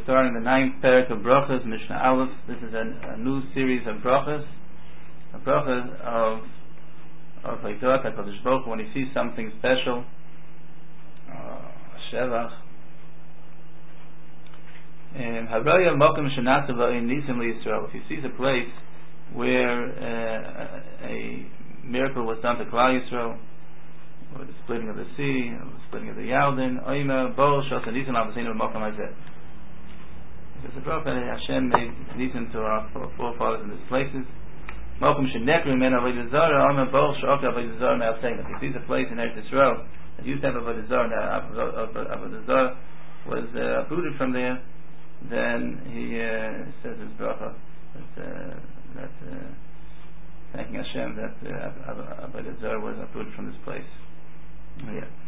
starting the 9th parak of Brachas, Mishnah Aleph. This is a new series of Brachas. A Brachas of Haitot HaKadosh Baruch Hu, when he sees something special, Shevach. Haraya Mokum Shenatava in Nisim Yisrael. If he sees a place where a miracle was done to Klal Yisrael, or the splitting of the sea, or the splitting of the Yarden, Oima, Bo, Shos, and Nisim Abasinu, Mokum Hazeh. There's a prophet, Hashem made Nisim to our forefathers in these places. Mokum Shenekru Men Avodah Zarah, Oima, Bo, Shok, Avodah Zarah, Me'asena. If he sees a place in Eretz Yisrael that used to have Avodah Zarah, Avodah Zarah was uprooted from there, then he says his bracha that thanking Hashem that Avodah Zarah was uprooted from this place. Yeah.